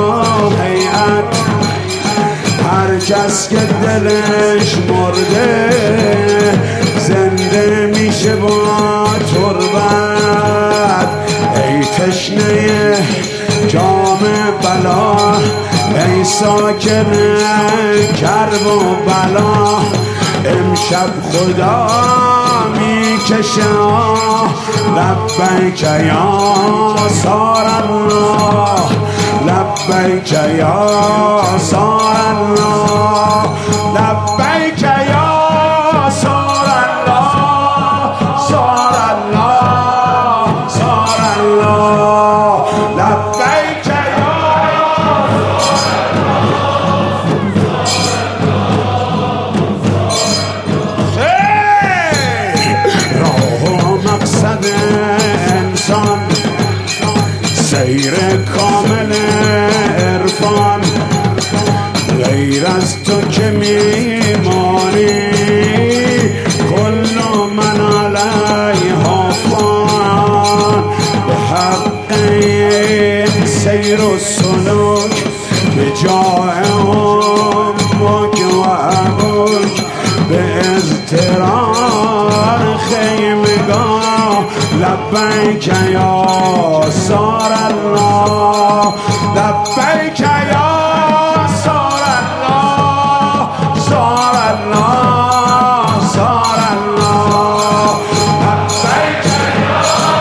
هیئت هر کس که دلش مرده زنده میشه با تربت. ای تشنه جام بلا، ای ساکن کرب و بلا، امشب خدا میکشه لبیک یا سار الله، لبیک یا سار الله، لبیک یا سار الله، سار الله، سار الله، لبیک یا راه و مقصد انسان سیر کامل عرفان، غیر از تو که میمانی کل من علیها فان. به حق این سیر و سلوک به جای امک و ابوک به اضطرار خیمگاه لبیک یا سار الله، لبیک یا سار الله، سار الله، سار الله، لبیک یا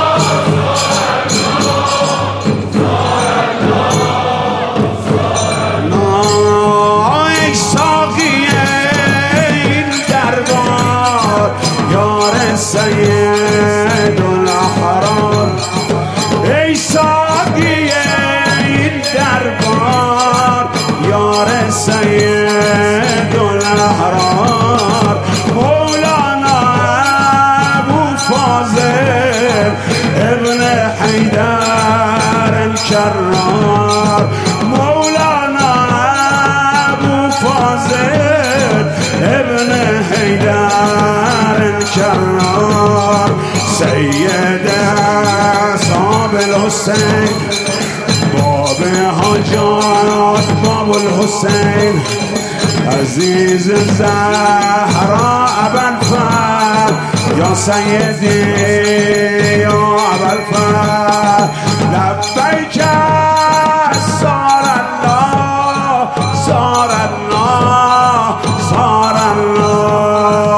ای ساقی این دربار یار سید الاحرار، ای ساقی این دربار یار سید الاحرار، مولانا ابو فاضل ابن حیدر الکرار، مولانا ابو فاضل ابن حیدر الکرار، سید صاحب الحسین باب حاجات باب الحسین، عزیز زهرا ابوالفضل یا سیدی یا ابوالفضل، لبیک سار الله، سار الله، سار الله.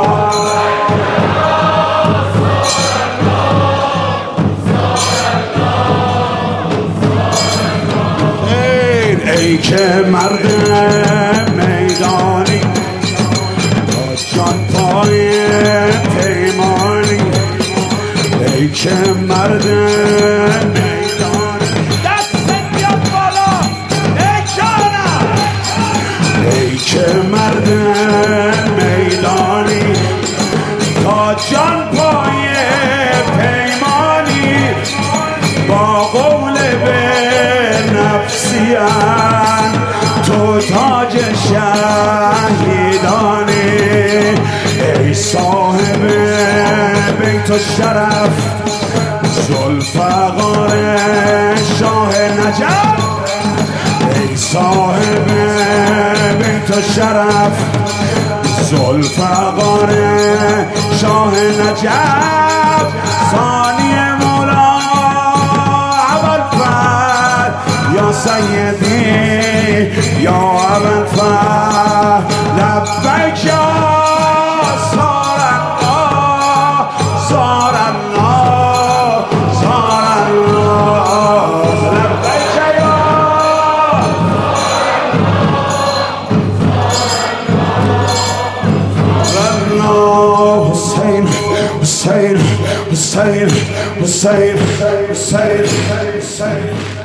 ای که مرد میدانی با جان پای پیمانی، ای که مرد میدانی دست بیاد بالا ای جانم، ای که مرد میدانی تا جان پای پیمانی، با قول به نفسیان تو تاج شهیدانی، ای صاحب بیت الشرف ذوالفقار شاه نجف، ای صاحب بیت الشرف ذوالفقار شاه نجف، ثانی مولا ابوالفضل یا سیدی یا ابوالفضل، لبیک یا سار الله، سار الله، سار الله، لبیک یا الله. حسین حسین حسین حسین حسین حسین